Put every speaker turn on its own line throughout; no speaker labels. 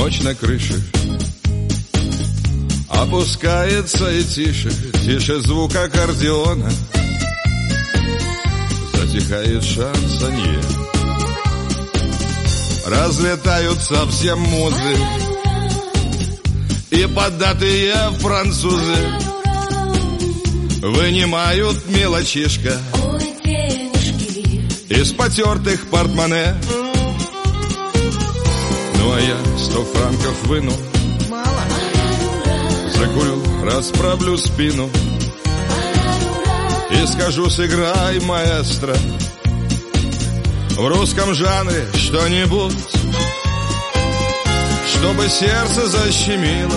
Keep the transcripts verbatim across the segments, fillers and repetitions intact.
Ночь на крыше опускается и тише, тише звук аккордеона. Затихает шансонье. Разлетаются все музы и поддатые французы вынимают мелочишко из потертых портмоне. Ну а я сто франков выну, закурю, расправлю спину и скажу: сыграй, маэстро, в русском жанре что-нибудь, чтобы сердце защемило,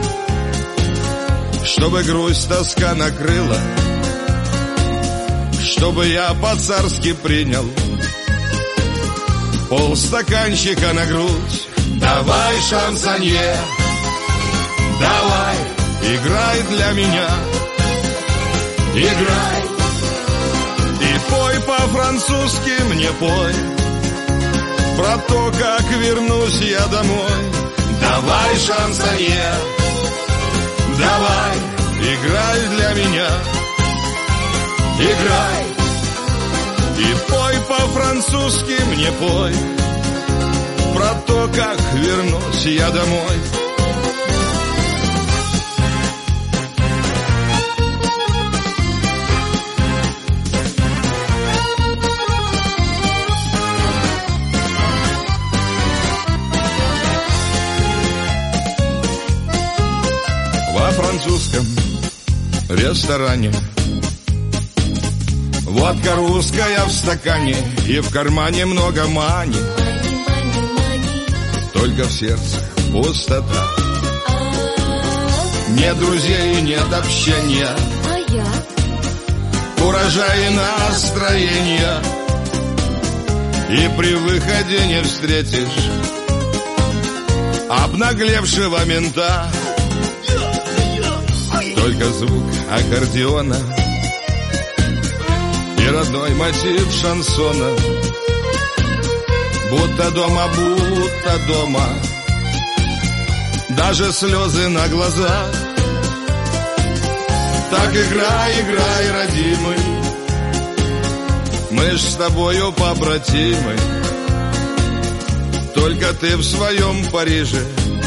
чтобы грусть, тоска накрыла, чтобы я по-царски принял полстаканчика на грудь. Давай, шансонье, давай, играй для меня, играй. И пой по-французски мне, пой про то, как вернусь я домой. Давай, шансонье, давай, играй для меня, играй. И пой по-французски мне, пой про то, как вернусь я домой. Во французском ресторане водка русская в стакане, и в кармане много мани. Только в сердце пустота. Нет друзей, нет общения, урожай и настроения. И при выходе не встретишь обнаглевшего мента. Только звук аккордеона и родной мотив шансона. Будто дома, будто дома, даже слезы на глазах. Так играй, играй, родимый, мы ж с тобою побратимы. Только ты в своем Париже,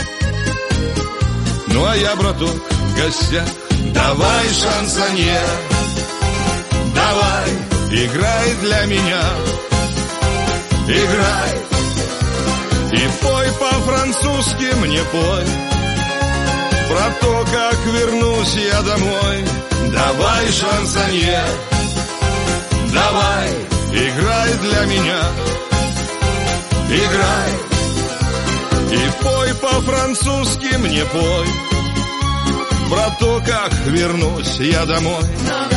ну а я, браток, в гостях. Давай, шансонье, давай, играй для меня, играй. И пой по-французски мне, пой про то, как вернусь я домой. Давай, шансонье, давай, играй для меня, играй. И пой по-французски мне, пой про то, как вернусь я домой.